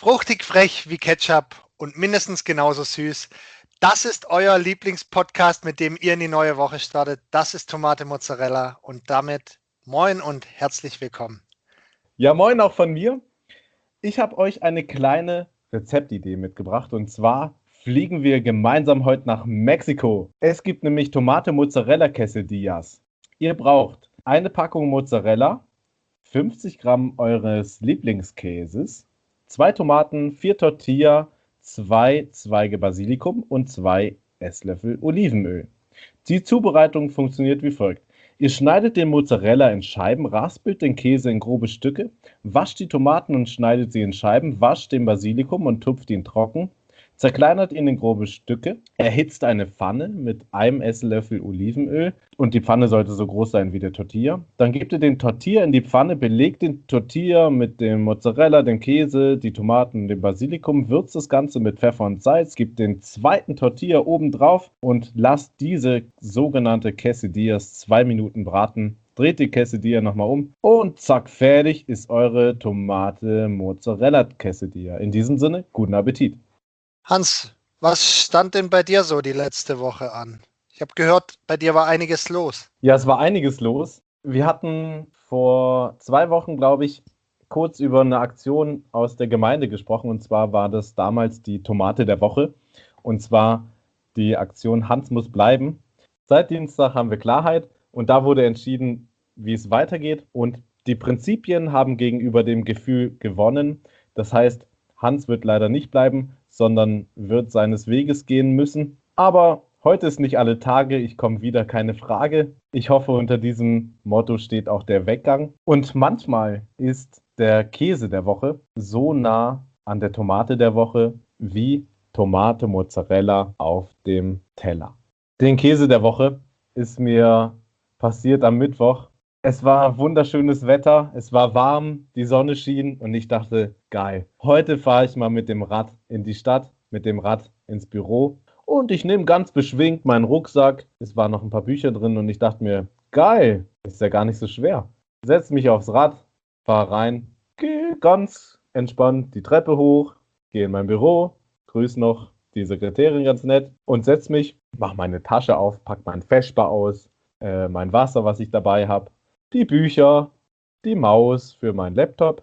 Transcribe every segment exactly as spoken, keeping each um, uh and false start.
Fruchtig frech wie Ketchup und mindestens genauso süß. Das ist euer Lieblingspodcast, mit dem ihr in die neue Woche startet. Das ist Tomate Mozzarella und damit moin und herzlich willkommen. Ja, moin auch von mir. Ich habe euch eine kleine Rezeptidee mitgebracht und zwar fliegen wir gemeinsam heute nach Mexiko. Es gibt nämlich Tomate Mozzarella Quesadillas. Ihr braucht eine Packung Mozzarella, fünfzig Gramm eures Lieblingskäses, zwei Tomaten, vier Tortilla, zwei Zweige Basilikum und zwei Esslöffel Olivenöl. Die Zubereitung funktioniert wie folgt. Ihr schneidet den Mozzarella in Scheiben, raspelt den Käse in grobe Stücke, wascht die Tomaten und schneidet sie in Scheiben, wascht den Basilikum und tupft ihn trocken, zerkleinert ihn in grobe Stücke, erhitzt eine Pfanne mit einem Esslöffel Olivenöl und die Pfanne sollte so groß sein wie der Tortilla. Dann gebt ihr den Tortilla in die Pfanne, belegt den Tortilla mit dem Mozzarella, dem Käse, die Tomaten und dem Basilikum, würzt das Ganze mit Pfeffer und Salz, gebt den zweiten Tortilla oben drauf und lasst diese sogenannte Quesadillas zwei Minuten braten. Dreht die Quesadilla nochmal um und zack, fertig ist eure Tomate Mozzarella Quesadilla. In diesem Sinne, guten Appetit! Hans, was stand denn bei dir so die letzte Woche an? Ich habe gehört, bei dir war einiges los. Ja, es war einiges los. Wir hatten vor zwei Wochen, glaube ich, kurz über eine Aktion aus der Gemeinde gesprochen. Und zwar war das damals die Tomate der Woche. Und zwar die Aktion Hans muss bleiben. Seit Dienstag haben wir Klarheit und da wurde entschieden, wie es weitergeht. Und die Prinzipien haben gegenüber dem Gefühl gewonnen. Das heißt, Hans wird leider nicht bleiben, sondern wird seines Weges gehen müssen. Aber heute ist nicht alle Tage, ich komme wieder, keine Frage. Ich hoffe, unter diesem Motto steht auch der Weggang. Und manchmal ist der Käse der Woche so nah an der Tomate der Woche wie Tomate Mozzarella auf dem Teller. Den Käse der Woche ist mir passiert am Mittwoch. Es war wunderschönes Wetter, es war warm, die Sonne schien und ich dachte, geil, heute fahre ich mal mit dem Rad in die Stadt, mit dem Rad ins Büro und ich nehme ganz beschwingt meinen Rucksack, es waren noch ein paar Bücher drin und ich dachte mir, geil, ist ja gar nicht so schwer. Setze mich aufs Rad, fahre rein, gehe ganz entspannt die Treppe hoch, gehe in mein Büro, grüße noch die Sekretärin ganz nett und setze mich, mache meine Tasche auf, packe mein Feschbar aus, äh, mein Wasser, was ich dabei habe, die Bücher, die Maus für meinen Laptop.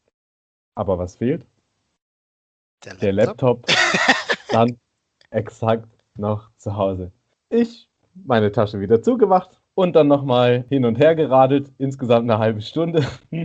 Aber was fehlt? Der Laptop, Der Laptop stand exakt noch zu Hause. Ich meine Tasche wieder zugemacht und dann nochmal hin und her geradelt, insgesamt eine halbe Stunde.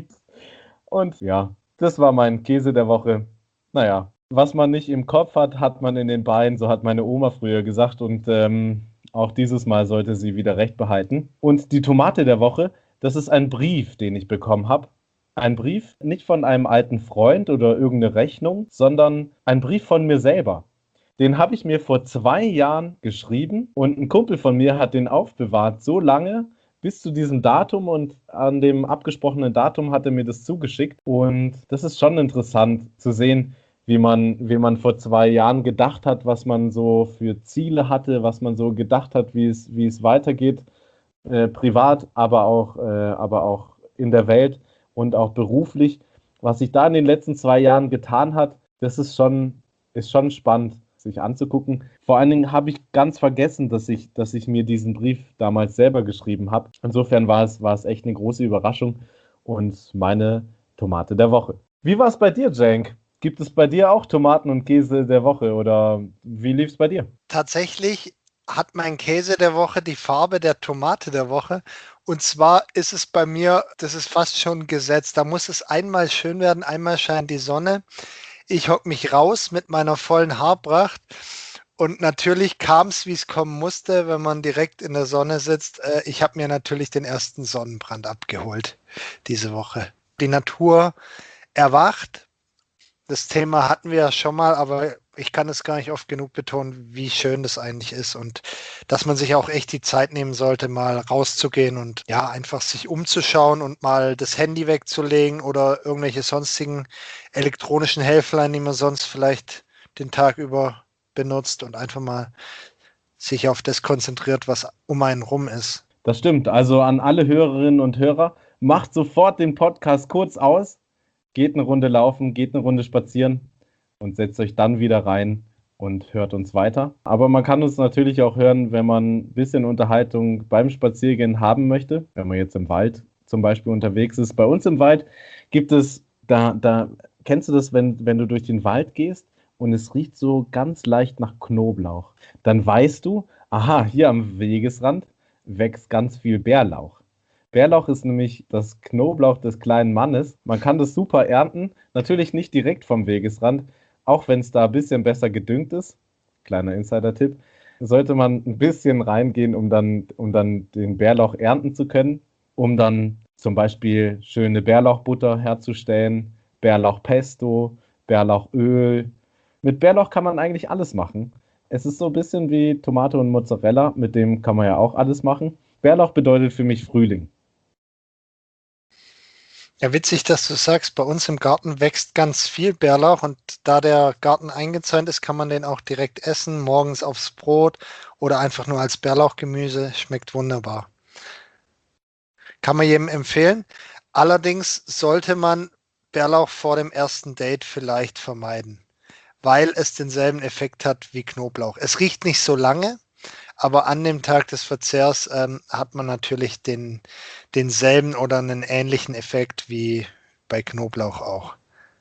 Und ja, das war mein Käse der Woche. Naja, was man nicht im Kopf hat, hat man in den Beinen, so hat meine Oma früher gesagt und ähm, auch dieses Mal sollte sie wieder recht behalten. Und die Tomate der Woche, das ist ein Brief, den ich bekommen habe. Ein Brief nicht von einem alten Freund oder irgendeine Rechnung, sondern ein Brief von mir selber. Den habe ich mir vor zwei Jahren geschrieben und ein Kumpel von mir hat den aufbewahrt so lange bis zu diesem Datum und an dem abgesprochenen Datum hat er mir das zugeschickt. Und das ist schon interessant zu sehen, wie man, wie man vor zwei Jahren gedacht hat, was man so für Ziele hatte, was man so gedacht hat, wie es, wie es weitergeht. Äh, privat, aber auch, äh, aber auch in der Welt und auch beruflich. Was sich da in den letzten zwei Jahren getan hat, das ist schon, ist schon spannend, sich anzugucken. Vor allen Dingen habe ich ganz vergessen, dass ich, dass ich mir diesen Brief damals selber geschrieben habe. Insofern war es, war es echt eine große Überraschung und meine Tomate der Woche. Wie war es bei dir, Cenk? Gibt es bei dir auch Tomaten und Käse der Woche oder wie lief es bei dir? Tatsächlich hat mein Käse der Woche die Farbe der Tomate der Woche. Und zwar ist es bei mir, das ist fast schon Gesetz, da muss es einmal schön werden, einmal scheint die Sonne. Ich hocke mich raus mit meiner vollen Haarpracht und natürlich kam es, wie es kommen musste, wenn man direkt in der Sonne sitzt. Äh, Ich habe mir natürlich den ersten Sonnenbrand abgeholt diese Woche. Die Natur erwacht. Das Thema hatten wir ja schon mal, aber ich kann es gar nicht oft genug betonen, wie schön das eigentlich ist und dass man sich auch echt die Zeit nehmen sollte, mal rauszugehen und ja, einfach sich umzuschauen und mal das Handy wegzulegen oder irgendwelche sonstigen elektronischen Helflein, die man sonst vielleicht den Tag über benutzt und einfach mal sich auf das konzentriert, was um einen rum ist. Das stimmt. Also an alle Hörerinnen und Hörer, macht sofort den Podcast kurz aus, geht eine Runde laufen, geht eine Runde spazieren und setzt euch dann wieder rein und hört uns weiter. Aber man kann uns natürlich auch hören, wenn man ein bisschen Unterhaltung beim Spaziergehen haben möchte, wenn man jetzt im Wald zum Beispiel unterwegs ist. Bei uns im Wald gibt es, da, da kennst du das, wenn, wenn du durch den Wald gehst und es riecht so ganz leicht nach Knoblauch, dann weißt du, aha, hier am Wegesrand wächst ganz viel Bärlauch. Bärlauch ist nämlich das Knoblauch des kleinen Mannes. Man kann das super ernten, natürlich nicht direkt vom Wegesrand, auch wenn es da ein bisschen besser gedüngt ist. Kleiner Insider-Tipp. Sollte man ein bisschen reingehen, um dann, um dann den Bärlauch ernten zu können, um dann zum Beispiel schöne Bärlauchbutter herzustellen, Bärlauchpesto, Bärlauchöl. Mit Bärlauch kann man eigentlich alles machen. Es ist so ein bisschen wie Tomate und Mozzarella, mit dem kann man ja auch alles machen. Bärlauch bedeutet für mich Frühling. Ja, witzig, dass du sagst, bei uns im Garten wächst ganz viel Bärlauch und da der Garten eingezäunt ist, kann man den auch direkt essen, morgens aufs Brot oder einfach nur als Bärlauchgemüse. Schmeckt wunderbar. Kann man jedem empfehlen. Allerdings sollte man Bärlauch vor dem ersten Date vielleicht vermeiden, weil es denselben Effekt hat wie Knoblauch. Es riecht nicht so lange, aber an dem Tag des Verzehrs ähm, hat man natürlich den, denselben oder einen ähnlichen Effekt wie bei Knoblauch auch.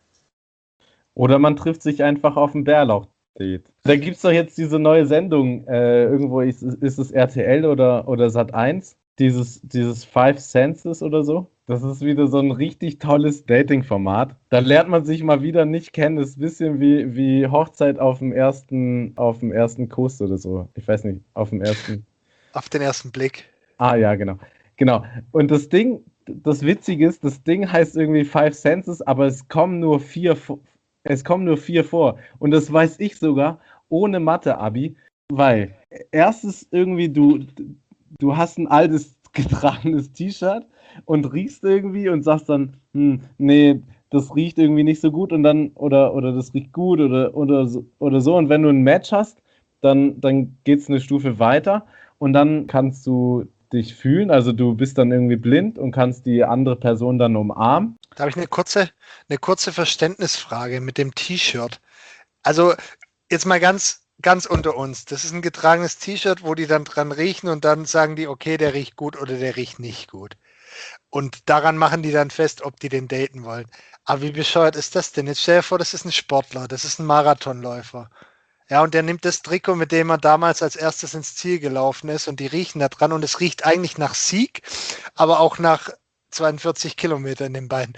Oder man trifft sich einfach auf ein Bärlauch-Date. Da gibt es doch jetzt diese neue Sendung, äh, irgendwo ist, ist es R T L oder, oder Sat eins, dieses, dieses Five Senses oder so. Das ist wieder so ein richtig tolles Dating-Format. Da lernt man sich mal wieder nicht kennen. Das ist ein bisschen wie, wie Hochzeit auf dem ersten, auf dem ersten Kuss oder so. Ich weiß nicht, auf dem ersten. Auf den ersten Blick. Ah ja, genau. Genau. Und das Ding, das Witzige ist, das Ding heißt irgendwie Five Senses, aber es kommen nur vier, es kommen nur vier vor. Und das weiß ich sogar ohne Mathe-Abi, weil erstens irgendwie du, du hast ein altes getragenes T-Shirt und riechst irgendwie und sagst dann, hm, nee, das riecht irgendwie nicht so gut und dann, oder, oder das riecht gut oder, oder, so, oder so. Und wenn du ein Match hast, dann, dann geht es eine Stufe weiter und dann kannst du dich fühlen, also du bist dann irgendwie blind und kannst die andere Person dann umarmen. Da habe ich eine kurze, eine kurze Verständnisfrage mit dem T-Shirt. Also jetzt mal ganz, ganz unter uns. Das ist ein getragenes T-Shirt, wo die dann dran riechen und dann sagen die, okay, der riecht gut oder der riecht nicht gut. Und daran machen die dann fest, ob die den daten wollen. Aber wie bescheuert ist das denn? Jetzt stell dir vor, das ist ein Sportler, das ist ein Marathonläufer. Ja, und der nimmt das Trikot, mit dem er damals als erstes ins Ziel gelaufen ist und die riechen da dran und es riecht eigentlich nach Sieg, aber auch nach zweiundvierzig Kilometer in den Beinen.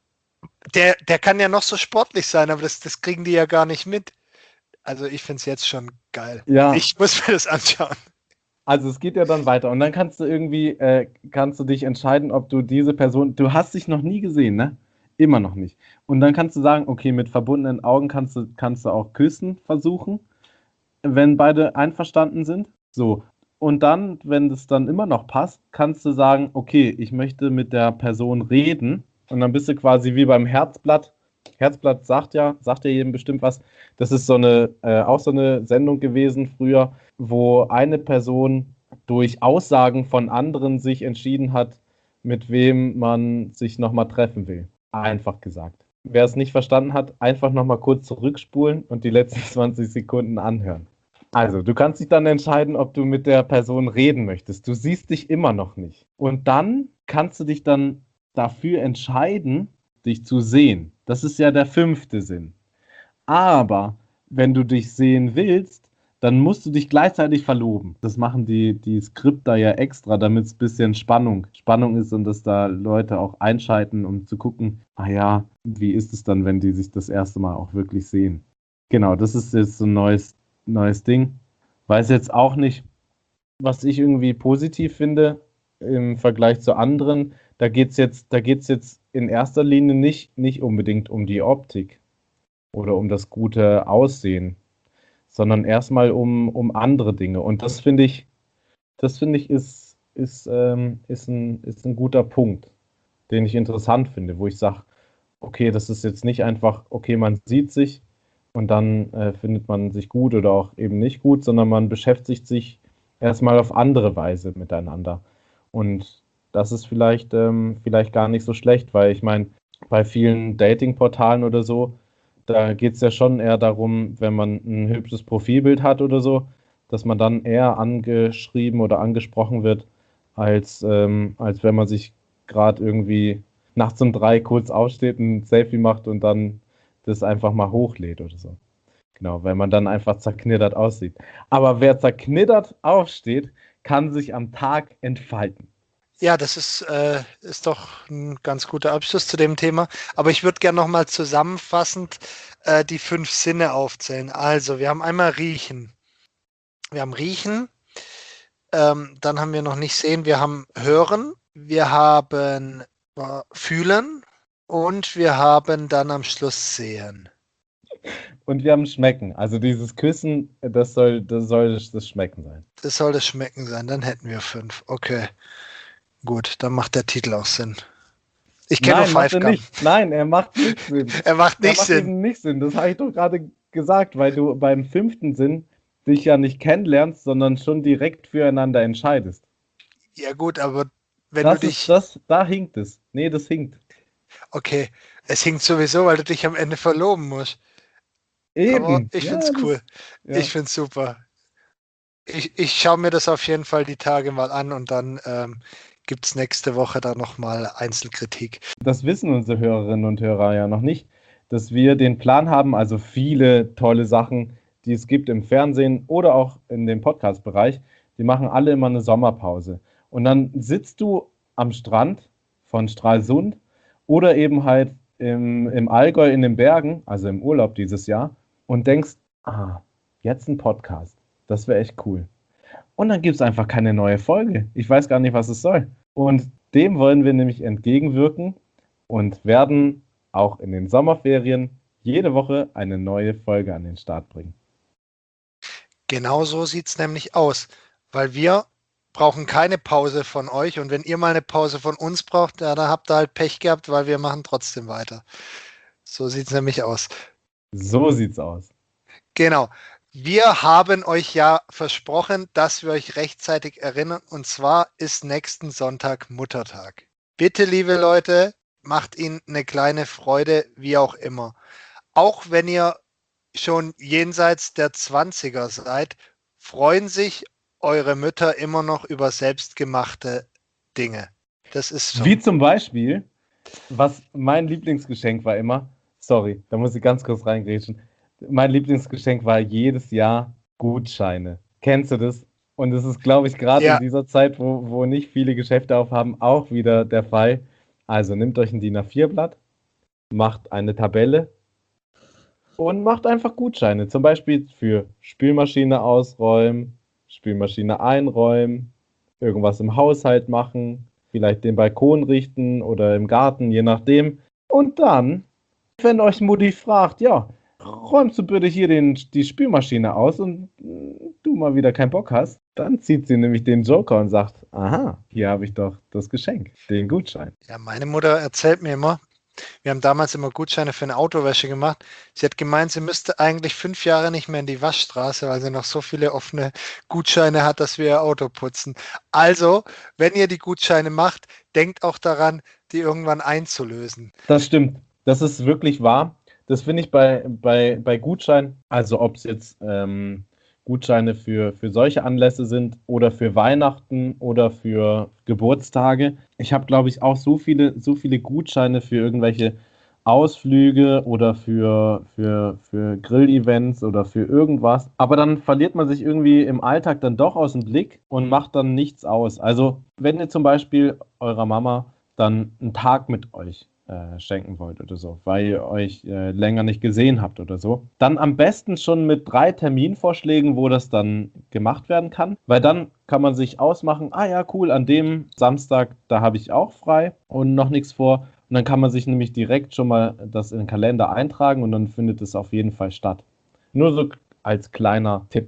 Der, der kann ja noch so sportlich sein, aber das, das kriegen die ja gar nicht mit. Also ich finde es jetzt schon geil. Ja. Ich muss mir das anschauen. Also es geht ja dann weiter und dann kannst du irgendwie, äh, kannst du dich entscheiden, ob du diese Person, du hast dich noch nie gesehen, ne? Immer noch nicht. Und dann kannst du sagen, okay, mit verbundenen Augen kannst du, kannst du auch küssen versuchen, wenn beide einverstanden sind. So. Und dann, wenn es dann immer noch passt, kannst du sagen, okay, ich möchte mit der Person reden. Und dann bist du quasi wie beim Herzblatt. Herzblatt sagt ja, sagt ja jedem bestimmt was. Das ist so eine, äh, auch so eine Sendung gewesen früher, wo eine Person durch Aussagen von anderen sich entschieden hat, mit wem man sich nochmal treffen will. Einfach gesagt. Wer es nicht verstanden hat, einfach nochmal kurz zurückspulen und die letzten zwanzig Sekunden anhören. Also, du kannst dich dann entscheiden, ob du mit der Person reden möchtest. Du siehst dich immer noch nicht. Und dann kannst du dich dann dafür entscheiden, dich zu sehen. Das ist ja der fünfte Sinn. Aber wenn du dich sehen willst, dann musst du dich gleichzeitig verloben. Das machen die, die Skripter ja extra, damit es ein bisschen Spannung, Spannung ist und dass da Leute auch einschalten, um zu gucken, ah ja, wie ist es dann, wenn die sich das erste Mal auch wirklich sehen. Genau, das ist jetzt so ein neues, neues Ding. Weiß jetzt auch nicht, was ich irgendwie positiv finde im Vergleich zu anderen. Da geht es jetzt, da geht's jetzt in erster Linie nicht, nicht unbedingt um die Optik oder um das gute Aussehen, sondern erstmal um, um andere Dinge. Und das finde ich, das finde ich ist, ist, ähm, ist, ein, ist ein guter Punkt, den ich interessant finde, wo ich sage, okay, das ist jetzt nicht einfach, okay, man sieht sich und dann äh, findet man sich gut oder auch eben nicht gut, sondern man beschäftigt sich erstmal auf andere Weise miteinander. Und das ist vielleicht, ähm, vielleicht gar nicht so schlecht, weil ich meine, bei vielen Dating-Portalen oder so, Da geht es ja schon eher darum, wenn man ein hübsches Profilbild hat oder so, dass man dann eher angeschrieben oder angesprochen wird, als, ähm, als wenn man sich gerade irgendwie nachts um drei kurz aufsteht, ein Selfie macht und dann das einfach mal hochlädt oder so. Genau, weil man dann einfach zerknittert aussieht. Aber wer zerknittert aufsteht, kann sich am Tag entfalten. Ja, das ist, äh, ist doch ein ganz guter Abschluss zu dem Thema. Aber ich würde gerne nochmal zusammenfassend äh, die fünf Sinne aufzählen. Also, wir haben einmal Riechen. Wir haben Riechen, ähm, dann haben wir noch nicht sehen, wir haben Hören, wir haben äh, Fühlen und wir haben dann am Schluss Sehen. Und wir haben Schmecken. Also dieses Küssen, das soll das, soll das Schmecken sein. Das soll das Schmecken sein, dann hätten wir fünf. Okay, gut, dann macht der Titel auch Sinn. Ich kenne nur Nein, macht Five er Gum. nicht. Nein, er macht nicht Sinn. Er macht Er nicht macht Sinn. eben nicht Sinn. Das habe ich doch gerade gesagt, weil du beim fünften Sinn dich ja nicht kennenlernst, sondern schon direkt füreinander entscheidest. Ja gut, aber wenn Das du ist dich... das, da hinkt es. Nee, das hinkt. Okay, es hinkt sowieso, weil du dich am Ende verloben musst. Aber Eben. ich Ja, find's cool. das, Ich ja. find's super. Ich, ich schaue mir das auf jeden Fall die Tage mal an und dann ähm, gibt es nächste Woche dann nochmal Einzelkritik. Das wissen unsere Hörerinnen und Hörer ja noch nicht, dass wir den Plan haben, also viele tolle Sachen, die es gibt im Fernsehen oder auch in dem Podcast-Bereich, die machen alle immer eine Sommerpause. Und dann sitzt du am Strand von Stralsund oder eben halt im, im Allgäu in den Bergen, also im Urlaub dieses Jahr, und denkst, ah, jetzt ein Podcast. Das wäre echt cool. Und dann gibt es einfach keine neue Folge. Ich weiß gar nicht, was es soll. Und dem wollen wir nämlich entgegenwirken und werden auch in den Sommerferien jede Woche eine neue Folge an den Start bringen. Genau so sieht es nämlich aus, weil wir brauchen keine Pause von euch und wenn ihr mal eine Pause von uns braucht, ja, dann habt ihr halt Pech gehabt, weil wir machen trotzdem weiter. So sieht es nämlich aus. So sieht's aus. Genau. Wir haben euch ja versprochen, dass wir euch rechtzeitig erinnern und zwar ist nächsten Sonntag Muttertag. Bitte, liebe Leute, macht ihnen eine kleine Freude, wie auch immer. Auch wenn ihr schon jenseits der zwanziger seid, freuen sich eure Mütter immer noch über selbstgemachte Dinge. Das ist so. Wie zum Beispiel, was mein Lieblingsgeschenk war immer, sorry, da muss ich ganz kurz reingrätschen. Mein Lieblingsgeschenk war jedes Jahr Gutscheine. Kennst du das? Und das ist, glaube ich, gerade Ja. in dieser Zeit, wo, wo nicht viele Geschäfte aufhaben, auch wieder der Fall. Also nehmt euch ein D I N A vier Blatt, macht eine Tabelle und macht einfach Gutscheine. Zum Beispiel für Spülmaschine ausräumen, Spülmaschine einräumen, irgendwas im Haushalt machen, vielleicht den Balkon richten oder im Garten, je nachdem. Und dann, wenn euch Mutti fragt, ja, räumst du bitte hier den, die Spülmaschine aus und du mal wieder keinen Bock hast, dann zieht sie nämlich den Joker und sagt, aha, hier habe ich doch das Geschenk, den Gutschein. Ja, meine Mutter erzählt mir immer, wir haben damals immer Gutscheine für eine Autowäsche gemacht. Sie hat gemeint, sie müsste eigentlich fünf Jahre nicht mehr in die Waschstraße, weil sie noch so viele offene Gutscheine hat, dass wir ihr Auto putzen. Also, wenn ihr die Gutscheine macht, denkt auch daran, die irgendwann einzulösen. Das stimmt, das ist wirklich wahr. Das finde ich bei, bei, bei Gutscheinen, also ob es jetzt ähm, Gutscheine für, für solche Anlässe sind oder für Weihnachten oder für Geburtstage. Ich habe, glaube ich, auch so viele, so viele Gutscheine für irgendwelche Ausflüge oder für, für, für Grillevents oder für irgendwas. Aber dann verliert man sich irgendwie im Alltag dann doch aus dem Blick und macht dann nichts aus. Also wenn ihr zum Beispiel eurer Mama dann einen Tag mit euch äh, schenken wollt oder so, weil ihr euch äh, länger nicht gesehen habt oder so, dann am besten schon mit drei Terminvorschlägen, wo das dann gemacht werden kann, weil dann kann man sich ausmachen, ah ja, cool, an dem Samstag, da habe ich auch frei und noch nichts vor. Und dann kann man sich nämlich direkt schon mal das in den Kalender eintragen und dann findet es auf jeden Fall statt. Nur so als kleiner Tipp.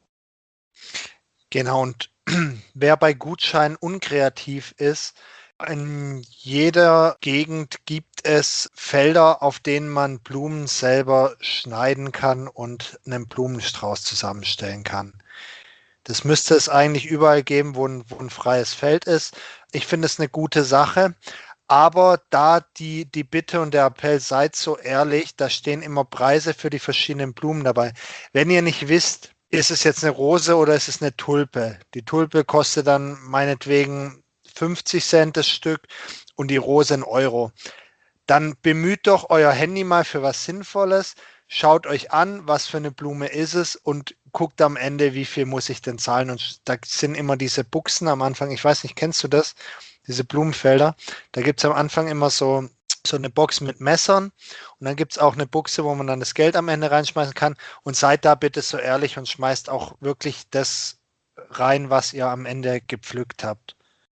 Genau, und wer bei Gutscheinen unkreativ ist, in jeder Gegend gibt es Felder, auf denen man Blumen selber schneiden kann und einen Blumenstrauß zusammenstellen kann. Das müsste es eigentlich überall geben, wo ein, wo ein freies Feld ist. Ich finde es eine gute Sache. Aber da die, die Bitte und der Appell, seid so ehrlich, da stehen immer Preise für die verschiedenen Blumen dabei. Wenn ihr nicht wisst, ist es jetzt eine Rose oder ist es eine Tulpe? Die Tulpe kostet dann meinetwegen fünfzig Cent das Stück und die Rose ein Euro. Dann bemüht doch euer Handy mal für was Sinnvolles. Schaut euch an, was für eine Blume ist es und guckt am Ende, wie viel muss ich denn zahlen. Und da sind immer diese Buchsen am Anfang. Ich weiß nicht, kennst du das? Diese Blumenfelder. Da gibt es am Anfang immer so, so eine Box mit Messern und dann gibt es auch eine Buchse, wo man dann das Geld am Ende reinschmeißen kann. Und seid da bitte so ehrlich und schmeißt auch wirklich das rein, was ihr am Ende gepflückt habt.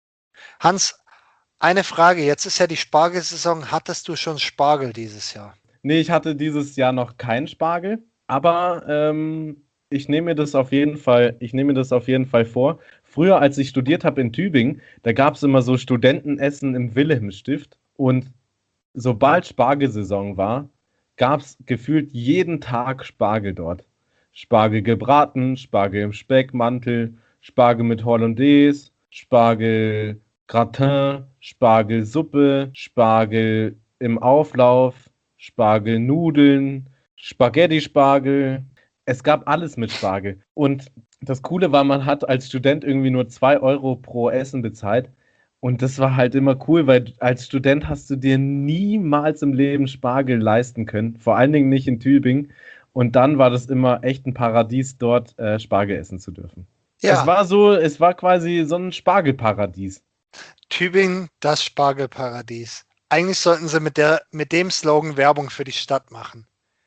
Hans, eine Frage. Jetzt ist ja die Spargelsaison. Hattest du schon Spargel dieses Jahr? Nee, ich hatte dieses Jahr noch keinen Spargel, aber ähm, ich nehme mir das auf jeden Fall, ich nehme mir das auf jeden Fall vor. Früher, als ich studiert habe in Tübingen, da gab es immer so Studentenessen im Wilhelmsstift und sobald Spargelsaison war, gab es gefühlt jeden Tag Spargel dort. Spargel gebraten, Spargel im Speckmantel, Spargel mit Hollandaise, Spargel Gratin, Spargelsuppe, Spargel im Auflauf, Spargelnudeln, Spaghetti-Spargel. Es gab alles mit Spargel. Und das Coole war, man hat als Student irgendwie nur zwei Euro pro Essen bezahlt. Und das war halt immer cool, weil als Student hast du dir niemals im Leben Spargel leisten können. Vor allen Dingen nicht in Tübingen. Und dann war das immer echt ein Paradies, dort äh, Spargel essen zu dürfen. Es Ja, war so, es war quasi so ein Spargelparadies. Tübingen, das Spargelparadies. Eigentlich sollten sie mit, der, mit dem Slogan Werbung für die Stadt machen.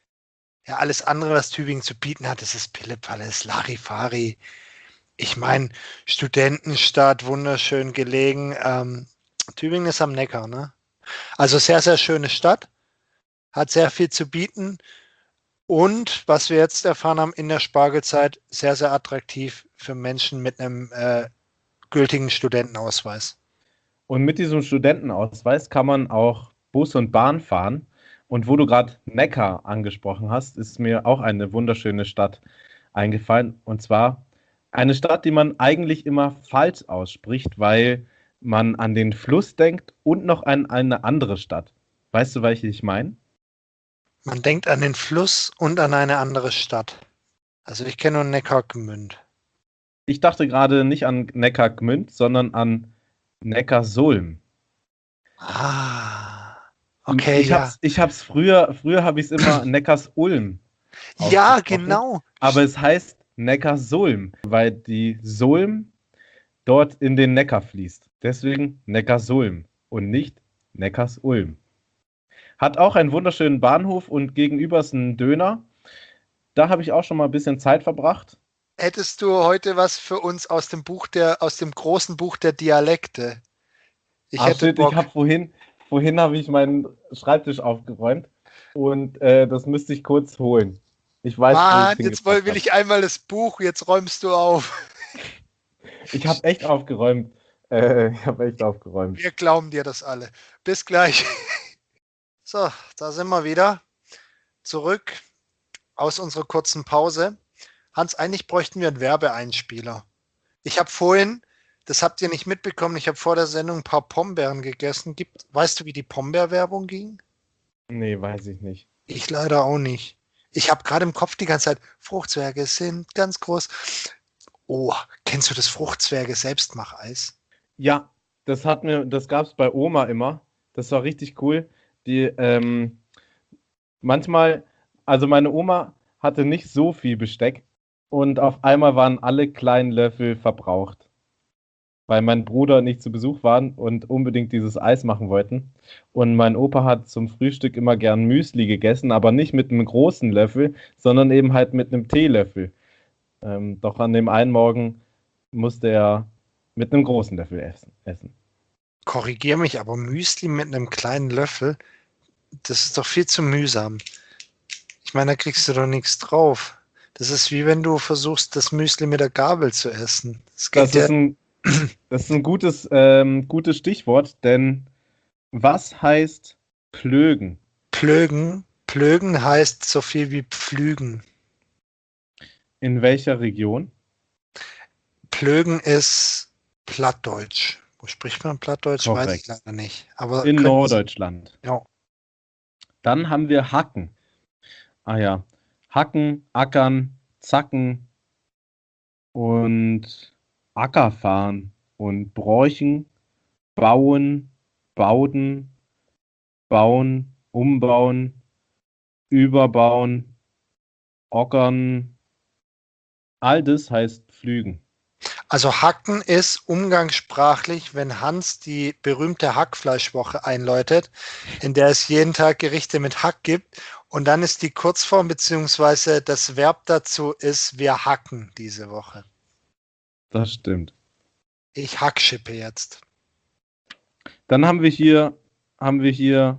Ja, alles andere, was Tübingen zu bieten hat, das ist Pillepalle, das ist Larifari. Ich meine, Studentenstadt, wunderschön gelegen. Ähm, Tübingen ist am Neckar, ne? Also sehr, sehr schöne Stadt, hat sehr viel zu bieten und, was wir jetzt erfahren haben, in der Spargelzeit sehr, sehr attraktiv für Menschen mit einem äh, gültigen Studentenausweis. Und mit diesem Studentenausweis kann man auch Bus und Bahn fahren. Und wo du gerade Neckar angesprochen hast, ist mir auch eine wunderschöne Stadt eingefallen. Und zwar eine Stadt, die man eigentlich immer falsch ausspricht, weil man an den Fluss denkt und noch an eine andere Stadt. Weißt du, welche ich meine? Man denkt an den Fluss und an eine andere Stadt. Also ich kenne nur Neckargemünd. Ich dachte gerade nicht an Neckargmünd, sondern an Neckarsulm. Ah, okay, Ich ja. hab's, ich hab's früher, früher habe ich es immer Neckarsulm Ja, ausgesprochen, genau. aber es heißt Neckarsulm, weil die Sulm dort in den Neckar fließt. Deswegen Neckarsulm und nicht Neckarsulm. Hat auch einen wunderschönen Bahnhof und gegenüber ist ein Döner. Da habe ich auch schon mal ein bisschen Zeit verbracht. Hättest du heute was für uns aus dem Buch der, aus dem großen Buch der Dialekte? Ich Ah hätte shit, ich Bock. habe vorhin, vorhin habe ich meinen Schreibtisch aufgeräumt und äh, das müsste ich kurz holen. Ich weiß, wo ich es Mann, jetzt will hingepackt will habe. ich einmal das Buch, jetzt räumst du auf. Ich habe echt aufgeräumt. Äh, ich habe echt aufgeräumt. Wir glauben dir das alle. Bis gleich. So, da sind wir wieder. Zurück aus unserer kurzen Pause. Hans, eigentlich bräuchten wir einen Werbeeinspieler. Ich habe vorhin, das habt ihr nicht mitbekommen, ich habe vor der Sendung ein paar Pombeeren gegessen. Gibt, weißt du, wie die Pombeerwerbung ging? Nee, weiß ich nicht. Ich leider auch nicht. Ich habe gerade im Kopf die ganze Zeit, Fruchtzwerge sind ganz groß. Oh, kennst du das Fruchtzwerge Selbstmacheis? Ja, das hat mir, das gab es bei Oma immer. Das war richtig cool. Die, ähm, manchmal, also meine Oma hatte nicht so viel Besteck und auf einmal waren alle kleinen Löffel verbraucht, weil mein Bruder nicht zu Besuch waren und unbedingt dieses Eis machen wollten. Und mein Opa hat zum Frühstück immer gern Müsli gegessen, aber nicht mit einem großen Löffel, sondern eben halt mit einem Teelöffel. Ähm, doch an dem einen Morgen musste er mit einem großen Löffel essen. essen. Korrigier mich, aber Müsli mit einem kleinen Löffel, das ist doch viel zu mühsam. Ich meine, da kriegst du doch nichts drauf. Das ist wie wenn du versuchst, das Müsli mit der Gabel zu essen. Das geht Das ja. ist ein, das ist ein gutes, ähm, gutes Stichwort, denn was heißt Plögen? Plögen. Plögen heißt so viel wie pflügen. In welcher Region? Plögen ist Plattdeutsch, Spricht man Plattdeutsch? Weiß ich Korrekt. leider nicht. Aber In könnten Sie- Norddeutschland. Ja. Dann haben wir Hacken. Ah ja. Hacken, Ackern, Zacken und Ackerfahren und Bräuchen, Bauen, Bauden, Bauen, Umbauen, Überbauen, Ockern. All das heißt Pflügen. Also Hacken ist umgangssprachlich, wenn Hans die berühmte Hackfleischwoche einläutet, in der es jeden Tag Gerichte mit Hack gibt. Und dann ist die Kurzform beziehungsweise das Verb dazu ist, wir hacken diese Woche. Das stimmt. Ich hackschippe jetzt. Dann haben wir hier, haben wir hier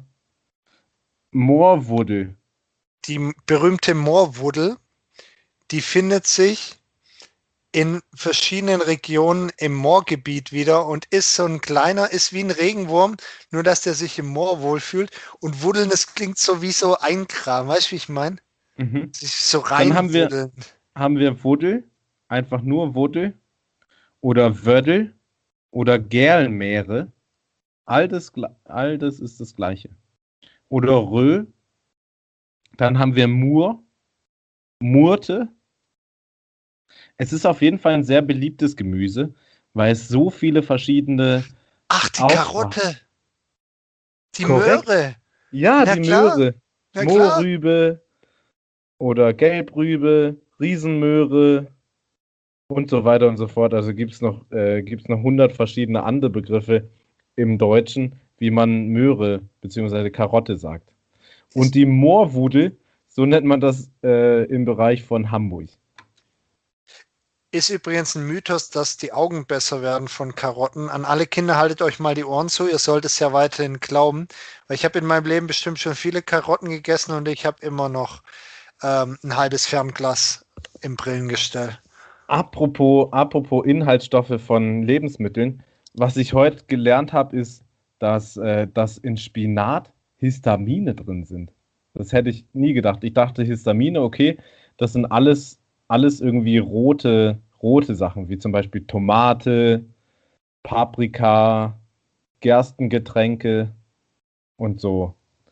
Moorwuddel. Die berühmte Moorwuddel, die findet sich in verschiedenen Regionen im Moorgebiet wieder und ist so ein kleiner, ist wie ein Regenwurm, nur dass der sich im Moor wohlfühlt. Und Wuddeln, das klingt so wie so Einkram, weißt du, wie ich meine? Mhm. Sich so Dann haben wir, reinwuddeln. haben wir Wuddel, einfach nur Wuddel oder Wöddel oder Gerlmeere. All das, gl- all das ist das Gleiche. Oder Rö. Dann haben wir Mur, Murte. Es ist auf jeden Fall ein sehr beliebtes Gemüse, weil es so viele verschiedene Ach, die Aussprachen. Karotte, die Korrekt. Möhre. Ja, Na die klar, Möhre. na klar. Mohrrübe oder Gelbrübe, Riesenmöhre und so weiter und so fort. Also gibt es noch, äh, gibt's noch hundert verschiedene andere Begriffe im Deutschen, wie man Möhre bzw. Karotte sagt. Und die Moorwudel, so nennt man das äh, im Bereich von Hamburg. Ist übrigens ein Mythos, dass die Augen besser werden von Karotten. An alle Kinder, haltet euch mal die Ohren zu. Ihr sollt es ja weiterhin glauben. Weil ich habe in meinem Leben bestimmt schon viele Karotten gegessen und ich habe immer noch ähm, ein halbes Fernglas im Brillengestell. Apropos, apropos Inhaltsstoffe von Lebensmitteln, was ich heute gelernt habe, ist, dass, äh, dass in Spinat Histamine drin sind. Das hätte ich nie gedacht. Ich dachte, Histamine, okay, das sind alles, alles irgendwie rote, rote Sachen, wie zum Beispiel Tomate, Paprika, Gerstengetränke und so.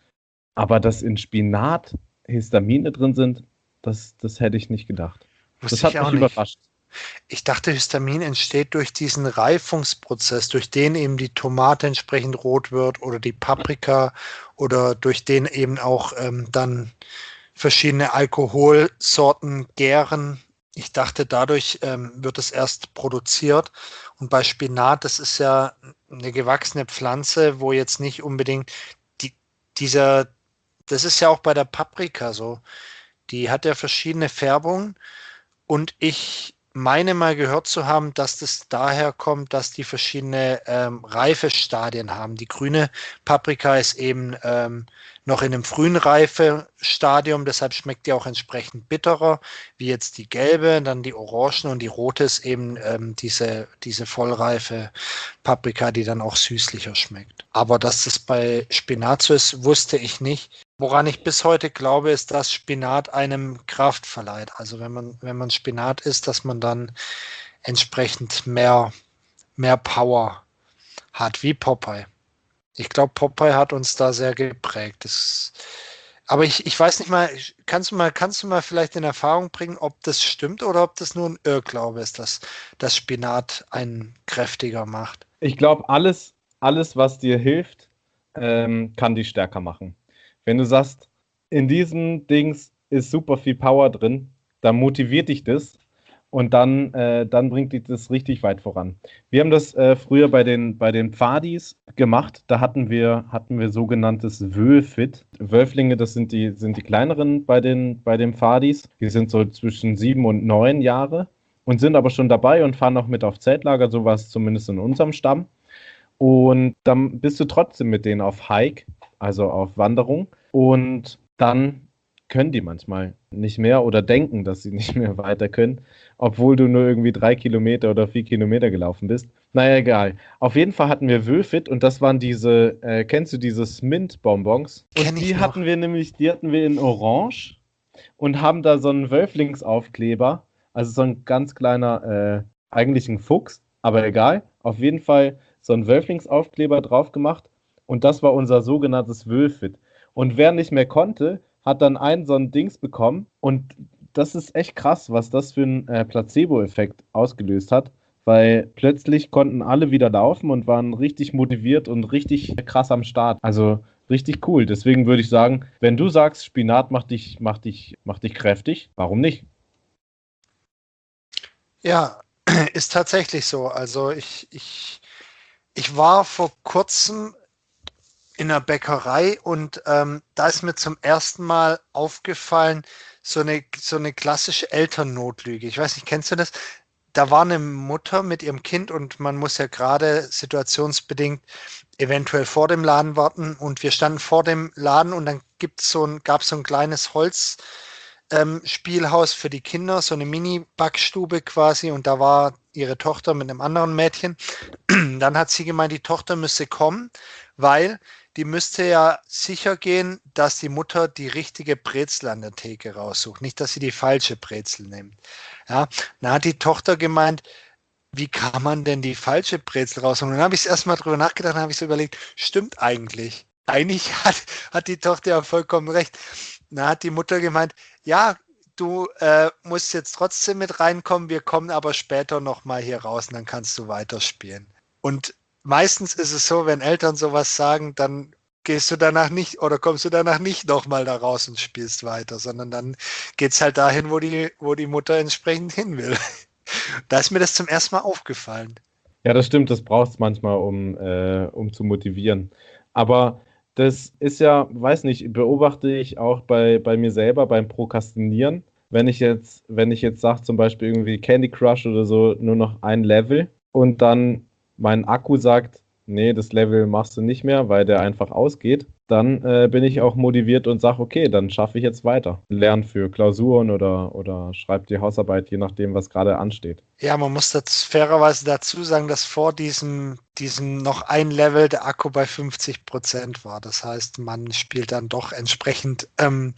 Aber dass in Spinat Histamine drin sind, das, das hätte ich nicht gedacht. Das Wusste ich hat auch mich nicht. überrascht. Ich dachte, Histamin entsteht durch diesen Reifungsprozess, durch den eben die Tomate entsprechend rot wird oder die Paprika oder durch den eben auch ähm, dann verschiedene Alkoholsorten gären. Ich dachte, dadurch ähm, wird es erst produziert. Und bei Spinat, das ist ja eine gewachsene Pflanze, wo jetzt nicht unbedingt die, dieser, das ist ja auch bei der Paprika so. Die hat ja verschiedene Färbungen und ich meine mal gehört zu haben, dass das daher kommt, dass die verschiedene ähm, Reifestadien haben. Die grüne Paprika ist eben ähm, noch in einem frühen Reifestadium, deshalb schmeckt die auch entsprechend bitterer, wie jetzt die gelbe, dann die orange und die rote ist eben ähm, diese, diese vollreife Paprika, die dann auch süßlicher schmeckt. Aber dass das bei Spinat so ist, wusste ich nicht. Woran ich bis heute glaube, ist, dass Spinat einem Kraft verleiht. Also wenn man, wenn man Spinat isst, dass man dann entsprechend mehr, mehr Power hat, wie Popeye. Ich glaube, Popeye hat uns da sehr geprägt. Das, aber ich, ich weiß nicht mal, kannst du mal, kannst du mal vielleicht in Erfahrung bringen, ob das stimmt oder ob das nur ein Irrglaube ist, dass das Spinat einen kräftiger macht? Ich glaube, alles, alles, was dir hilft, ähm, kann dich stärker machen. Wenn du sagst, in diesem Dings ist super viel Power drin, dann motiviert dich das und dann, äh, dann bringt dich das richtig weit voran. Wir haben das äh, früher bei den, bei den Pfadis gemacht. Da hatten wir, hatten wir sogenanntes Wölfit. Wölflinge, das sind die, sind die kleineren bei den, bei den Pfadis. Die sind so zwischen sieben und neun Jahre und sind aber schon dabei und fahren auch mit auf Zeltlager, sowas zumindest in unserem Stamm. Und dann bist du trotzdem mit denen auf Hike, also auf Wanderung. Und dann können die manchmal nicht mehr oder denken, dass sie nicht mehr weiter können, obwohl du nur irgendwie drei Kilometer oder vier Kilometer gelaufen bist. Naja, egal. Auf jeden Fall hatten wir Wölfit und das waren diese, äh, kennst du diese Mint-Bonbons? Kenne Und ich die noch. hatten wir nämlich, die hatten wir in Orange und haben da so einen Wölflingsaufkleber, also so ein ganz kleiner, äh, eigentlich ein Fuchs, aber egal. Auf jeden Fall so einen Wölflingsaufkleber drauf gemacht und das war unser sogenanntes Wölfit. Und wer nicht mehr konnte, hat dann ein so ein Dings bekommen und das ist echt krass, was das für einen äh, Placebo-Effekt ausgelöst hat, weil plötzlich konnten alle wieder laufen und waren richtig motiviert und richtig krass am Start. Also richtig cool. Deswegen würde ich sagen, wenn du sagst, Spinat macht dich, macht dich, macht dich kräftig, warum nicht? Ja, ist tatsächlich so. Also ich, ich, ich war vor kurzem in einer Bäckerei und ähm, da ist mir zum ersten Mal aufgefallen, so eine, so eine klassische Elternnotlüge. Ich weiß nicht, kennst du das? Da war eine Mutter mit ihrem Kind und man muss ja gerade situationsbedingt eventuell vor dem Laden warten und wir standen vor dem Laden und dann gibt's so ein, gab es so ein kleines Holz, ähm, Spielhaus für die Kinder, so eine Mini-Backstube quasi und da war ihre Tochter mit einem anderen Mädchen. Dann hat sie gemeint, die Tochter müsse kommen, weil die müsste ja sicher gehen, dass die Mutter die richtige Brezel an der Theke raussucht, nicht, dass sie die falsche Brezel nimmt. Ja, dann hat die Tochter gemeint, wie kann man denn die falsche Brezel rausholen? Und dann habe ich erstmal drüber nachgedacht, dann habe ich so überlegt, stimmt eigentlich. Eigentlich hat, hat die Tochter ja vollkommen recht. Dann hat die Mutter gemeint, ja, du äh, musst jetzt trotzdem mit reinkommen, wir kommen aber später nochmal hier raus und dann kannst du weiterspielen. Und meistens ist es so, wenn Eltern sowas sagen, dann gehst du danach nicht oder kommst du danach nicht nochmal da raus und spielst weiter, sondern dann geht es halt dahin, wo die, wo die Mutter entsprechend hin will. Da ist mir das zum ersten Mal aufgefallen. Ja, das stimmt, das braucht es manchmal, um, äh, um zu motivieren. Aber das ist ja, weiß nicht, beobachte ich auch bei, bei mir selber beim Prokrastinieren. Wenn ich jetzt, wenn ich jetzt sage, zum Beispiel irgendwie Candy Crush oder so, nur noch ein Level und dann mein Akku sagt, nee, das Level machst du nicht mehr, weil der einfach ausgeht, dann äh, bin ich auch motiviert und sage, okay, dann schaffe ich jetzt weiter. Lern für Klausuren oder, oder schreib die Hausarbeit, je nachdem, was gerade ansteht. Ja, man muss das fairerweise dazu sagen, dass vor diesem, diesem noch ein Level der Akku bei fünfzig Prozent war. Das heißt, man spielt dann doch entsprechend, ähm,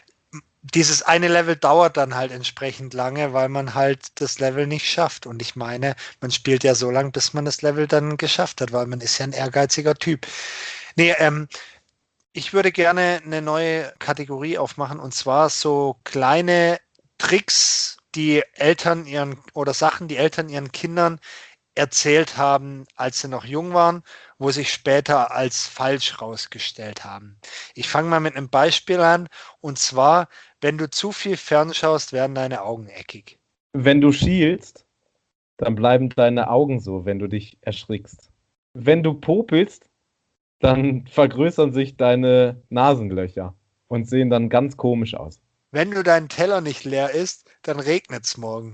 dieses eine Level dauert dann halt entsprechend lange, weil man halt das Level nicht schafft. Und ich meine, man spielt ja so lange, bis man das Level dann geschafft hat, weil man ist ja ein ehrgeiziger Typ. Nee, ähm, ich würde gerne eine neue Kategorie aufmachen und zwar so kleine Tricks, die Eltern ihren oder Sachen, die Eltern ihren Kindern erzählt haben, als sie noch jung waren, wo sich später als falsch rausgestellt haben. Ich fange mal mit einem Beispiel an und zwar, wenn du zu viel fernschaust, werden deine Augen eckig. Wenn du schielst, dann bleiben deine Augen so, wenn du dich erschrickst. Wenn du popelst, dann vergrößern sich deine Nasenlöcher und sehen dann ganz komisch aus. Wenn du deinen Teller nicht leer isst, dann regnet es morgen.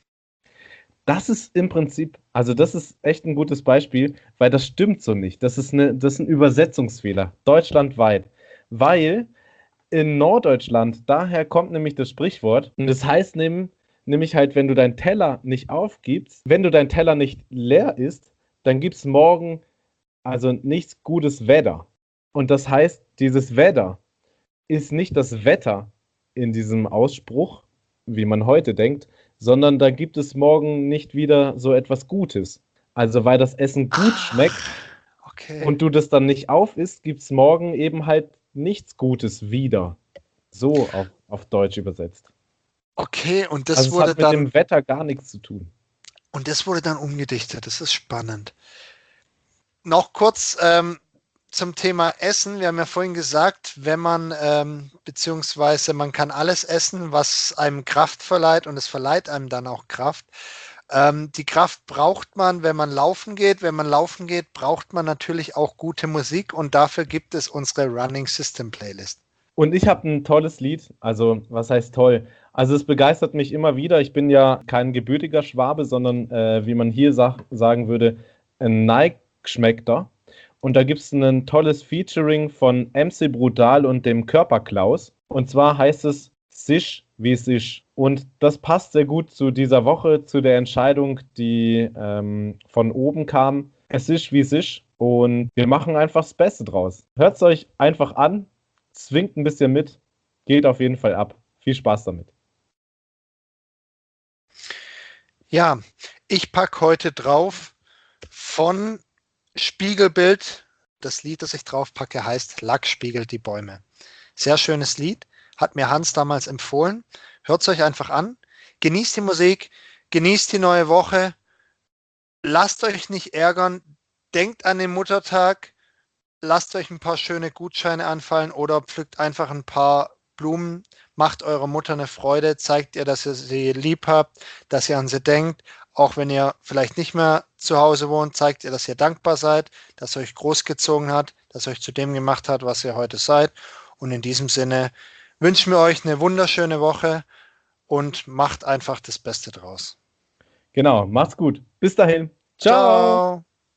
Das ist im Prinzip, also das ist echt ein gutes Beispiel, weil das stimmt so nicht. Das ist, eine, das ist ein Übersetzungsfehler, deutschlandweit. Weil in Norddeutschland, daher kommt nämlich das Sprichwort, und das heißt nehm, nämlich halt, wenn du deinen Teller nicht aufgibst, wenn du deinen Teller nicht leer isst, dann gibt es morgen also nichts gutes Wetter. Und das heißt, dieses Wetter ist nicht das Wetter in diesem Ausspruch, wie man heute denkt, sondern da gibt es morgen nicht wieder so etwas Gutes. Also weil das Essen gut schmeckt Ah, okay. und du das dann nicht auf isst, gibt es morgen eben halt nichts Gutes wieder. So auf, auf Deutsch übersetzt. Okay, und Also das es wurde hat mit dann dem Wetter gar nichts zu tun. und das wurde dann umgedichtet. Das ist spannend. Noch kurz ähm, zum Thema Essen. Wir haben ja vorhin gesagt, wenn man, ähm, beziehungsweise man kann alles essen, was einem Kraft verleiht und es verleiht einem dann auch Kraft. Ähm, die Kraft braucht man, wenn man laufen geht. Wenn man laufen geht, braucht man natürlich auch gute Musik und dafür gibt es unsere Running System Playlist. Und ich habe ein tolles Lied, also was heißt toll? Also es begeistert mich immer wieder. Ich bin ja kein gebürtiger Schwabe, sondern äh, wie man hier sag, sagen würde, ein Neigeschmeckter. Und da gibt es ein tolles Featuring von M C Brutal und dem Körperklaus. Und zwar heißt es Sisch wie Sisch. Und das passt sehr gut zu dieser Woche, zu der Entscheidung, die ähm, von oben kam. Es ist wie Sisch. Und wir machen einfach das Beste draus. Hört es euch einfach an, zwingt ein bisschen mit, geht auf jeden Fall ab. Viel Spaß damit. Ja, ich packe heute drauf von Spiegelbild, das Lied, das ich drauf packe, heißt Lack spiegelt die Bäume. Sehr schönes Lied, hat mir Hans damals empfohlen. Hört es euch einfach an. Genießt die Musik, genießt die neue Woche. Lasst euch nicht ärgern. Denkt an den Muttertag. Lasst euch ein paar schöne Gutscheine anfallen oder pflückt einfach ein paar Blumen. Macht eurer Mutter eine Freude. Zeigt ihr, dass ihr sie lieb habt, dass ihr an sie denkt. Auch wenn ihr vielleicht nicht mehr zu Hause wohnt, zeigt ihr, dass ihr dankbar seid, dass ihr euch großgezogen hat, dass ihr euch zu dem gemacht hat, was ihr heute seid. Und in diesem Sinne wünschen wir euch eine wunderschöne Woche und macht einfach das Beste draus. Genau, macht's gut. Bis dahin. Ciao. Ciao.